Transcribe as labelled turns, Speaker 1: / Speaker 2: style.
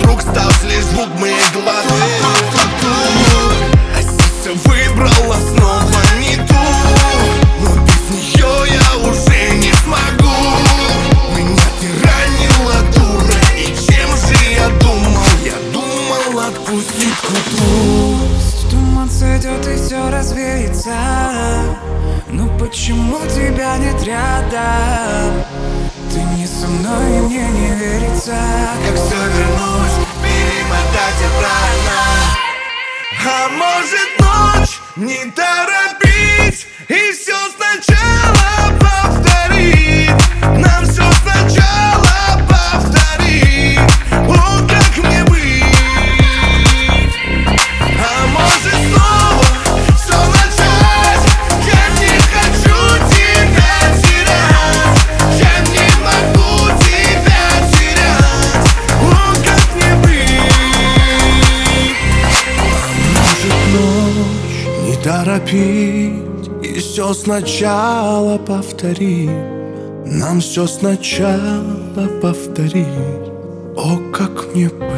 Speaker 1: вдруг став лишь звук моих глаз. А сердце выбрало снова не ту, но без нее я уже не смогу. Меня ты ранила, дура, и чем же я думал? Я думал отпустить к утру.
Speaker 2: Туман сойдет и все развеется. Ну почему тебя нет рядом? Ты не со мной и мне не верится.
Speaker 1: Как все вернуть, перемотать обратно. А может ночь не торопить и все сначала повторить? Нам все сначала повторить. О, как мне быть? А может снова все начать? Я не хочу тебя терять. Я не могу тебя терять. О, как мне быть? А может ночь не торопить и все сначала повторить? Нам все сначала повторить. О, как мне быть?